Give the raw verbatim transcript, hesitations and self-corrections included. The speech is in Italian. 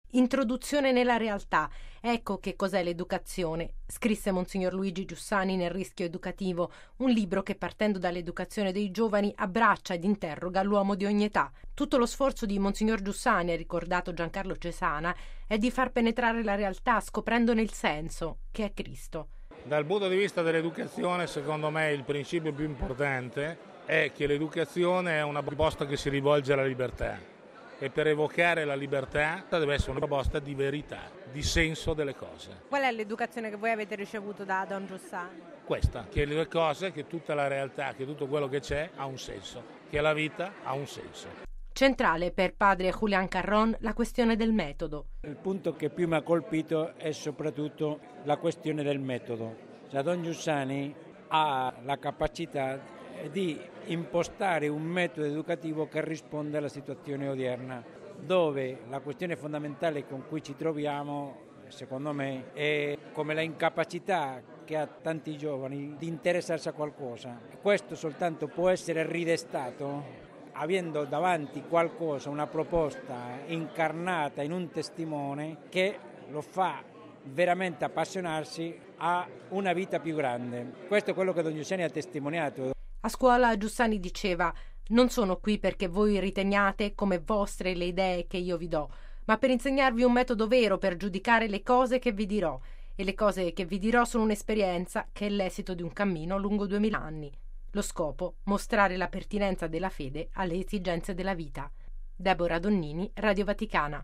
Introduzione nella realtà. Ecco che cos'è l'educazione, scrisse Monsignor Luigi Giussani nel Rischio Educativo, un libro che partendo dall'educazione dei giovani abbraccia ed interroga l'uomo di ogni età. Tutto lo sforzo di Monsignor Giussani, ha ricordato Giancarlo Cesana, è di far penetrare la realtà scoprendone il senso, che è Cristo. Dal punto di vista dell'educazione, secondo me il principio più importante è che l'educazione è una proposta che si rivolge alla libertà. E per evocare la libertà deve essere una proposta di verità, di senso delle cose. Qual è l'educazione che voi avete ricevuto da Don Giussani? Questa, che le cose, che tutta la realtà, che tutto quello che c'è ha un senso, che la vita ha un senso. Centrale per padre Julián Carrón la questione del metodo. Il punto che più mi ha colpito è soprattutto la questione del metodo. Cioè, Don Giussani ha la capacità di impostare un metodo educativo che risponde alla situazione odierna, dove la questione fondamentale con cui ci troviamo, secondo me, è come la incapacità che ha tanti giovani di interessarsi a qualcosa. Questo soltanto può essere ridestato avendo davanti qualcosa, una proposta incarnata in un testimone che lo fa veramente appassionarsi a una vita più grande. Questo è quello che Don Giussani ha testimoniato. A scuola Giussani diceva: non sono qui perché voi riteniate come vostre le idee che io vi do, ma per insegnarvi un metodo vero per giudicare le cose che vi dirò, e le cose che vi dirò sono un'esperienza che è l'esito di un cammino lungo duemila anni. Lo scopo, mostrare la pertinenza della fede alle esigenze della vita. Deborah Donnini, Radio Vaticana.